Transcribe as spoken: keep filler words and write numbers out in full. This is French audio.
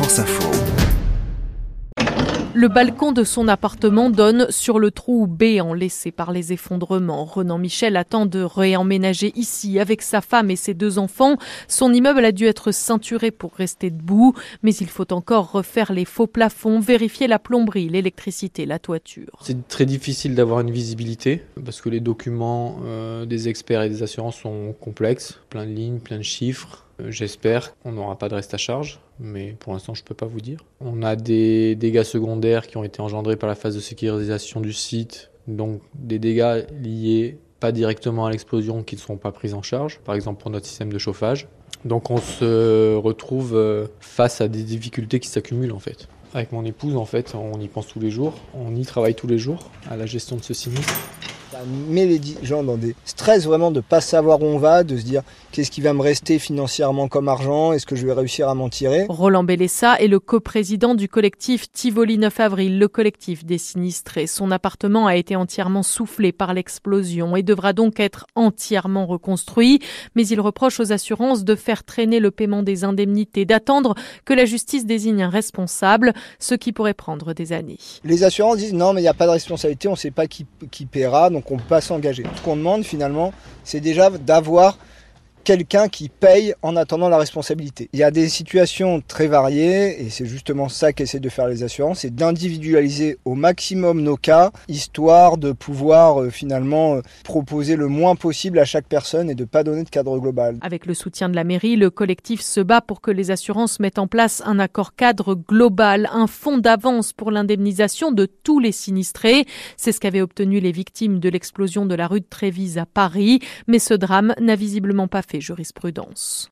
France Info. Le balcon de son appartement donne sur le trou béant laissé par les effondrements. Renan Michel attend de réemménager ici avec sa femme et ses deux enfants. Son immeuble a dû être ceinturé pour rester debout, mais il faut encore refaire les faux plafonds, vérifier la plomberie, l'électricité, la toiture. C'est très difficile d'avoir une visibilité parce que les documents euh, des experts et des assurances sont complexes, plein de lignes, plein de chiffres. J'espère qu'on n'aura pas de reste à charge, mais pour l'instant je ne peux pas vous dire. On a des dégâts secondaires qui ont été engendrés par la phase de sécurisation du site, donc des dégâts liés pas directement à l'explosion qui ne seront pas pris en charge, par exemple pour notre système de chauffage. Donc on se retrouve face à des difficultés qui s'accumulent en fait. Avec mon épouse, en fait, on y pense tous les jours, on y travaille tous les jours à la gestion de ce sinistre. Ça met les gens dans des stress vraiment de ne pas savoir où on va, de se dire qu'est-ce qui va me rester financièrement comme argent, est-ce que je vais réussir à m'en tirer. Roland Bellessa est le coprésident du collectif Tivoli neuf avril, le collectif des sinistrés. Son appartement a été entièrement soufflé par l'explosion et devra donc être entièrement reconstruit. Mais il reproche aux assurances de faire traîner le paiement des indemnités, d'attendre que la justice désigne un responsable, ce qui pourrait prendre des années. Les assurances disent non mais il n'y a pas de responsabilité, on ne sait pas qui, qui paiera, donc on ne peut pas s'engager. Ce qu'on demande finalement, c'est déjà d'avoir quelqu'un qui paye en attendant la responsabilité. Il y a des situations très variées et c'est justement ça qu'essaient de faire les assurances, c'est d'individualiser au maximum nos cas, histoire de pouvoir euh, finalement euh, proposer le moins possible à chaque personne et de ne pas donner de cadre global. Avec le soutien de la mairie, le collectif se bat pour que les assurances mettent en place un accord cadre global, un fonds d'avance pour l'indemnisation de tous les sinistrés. C'est ce qu'avaient obtenu les victimes de l'explosion de la rue de Trévise à Paris, mais ce drame n'a visiblement pas fait jurisprudence.